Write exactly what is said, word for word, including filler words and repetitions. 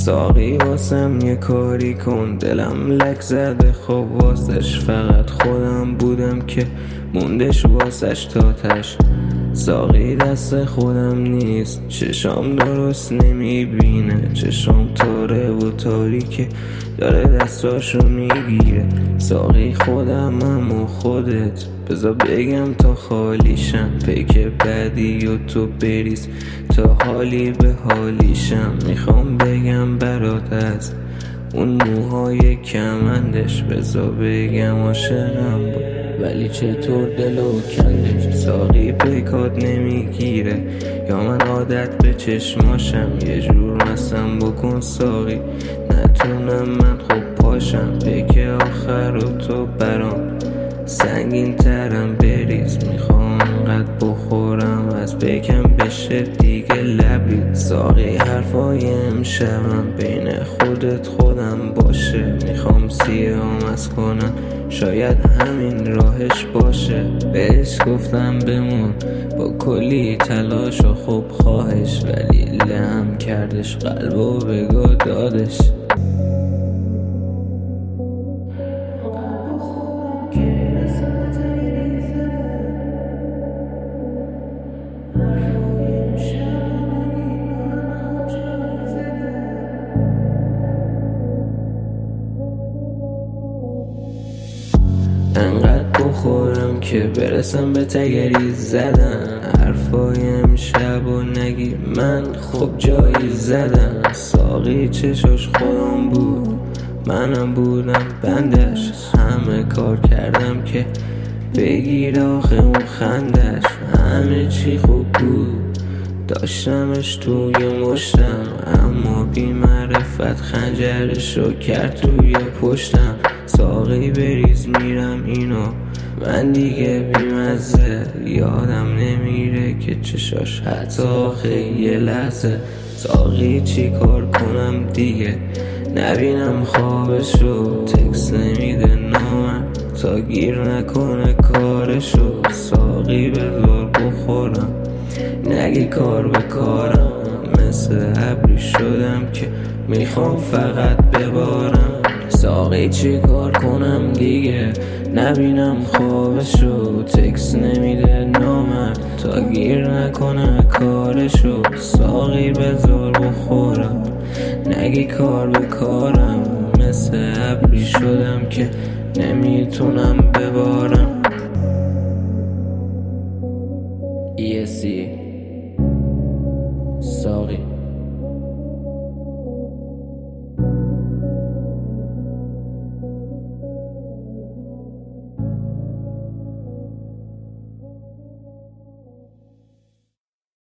ساقی واسم یه کاری کن، دلم لک زده خب واسش فقط خودم بودم که موندش واسش تاتش. ساقی دست خودم نیست، چشام درست نمیبینه، چشام تاره و تاریکه داره دستاشو میگیره. ساقی خودمم و خودت، بذار بگم تا خالیشم، پیک بعدی و تو بریز تا حالی به حالیشم. میخوام بگم برات از اون موهای کمندش، بذار بگم عاشقم بود ولی چطور دلو کندش. ساقی پیکات نمیگیره یا من عادت به چشماشم، یه جور مسم بکن ساقی نتونم من خوب پاشم. پیک آخر و تو برام سنگین ترم بریز، میخوام انقدر بخورم از پیکم بشه دیگه لبی. ساقی حرفای امشبم بین خودت خودم باشه، میخوام سیام از کنم شاید همین راهش باشه. بهش گفتم بمون با کلی تلاش و خوب خواهش، ولی لم کردش قلبو بگو دادش. انقدر بخورم که برسم به تگری زدن، حرفای امشب و نگی من خوب جایی زدم. ساقی چشاش خودم بود منم بودم بندش، همه کار کردم که بگیر آخه اون خندش. همه چی خوب بود داشتمش توی مشتم، اما بی معرفت خنجرشو کرد توی پشتم. ساقی بریز میرم اینو من دیگه بیمزه، یادم نمیره که چشاش حتی آخه یه لحظه. ساقی چی کار کنم دیگه نبینم خوابشو، تکس نمیده نامم تا گیر نکنه کارشو. ساقی بذار بخورم نگی کار به کارم، مثل ابری شدم که میخوام فقط ببارم. ساقی چی کار کنم دیگه نبینم خوابشو، تکس نمیده نامرد تا گیر نکنه کارشو. ساقی بذار بخورم نگی کار به کارم، مثل ابری شدم که نمیتونم ببارم. ایسی ساقی